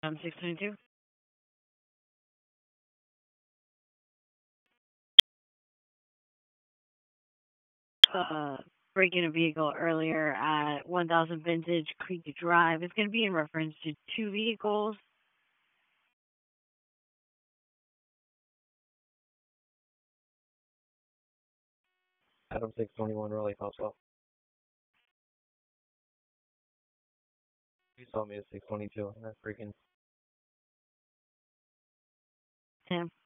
622. Uh, Breaking a vehicle earlier at 1000 Vintage Creek Drive. It's going to be in reference to two vehicles. Adam 621 Raleigh Housewell. You saw me at 622. That's freaking. Tim.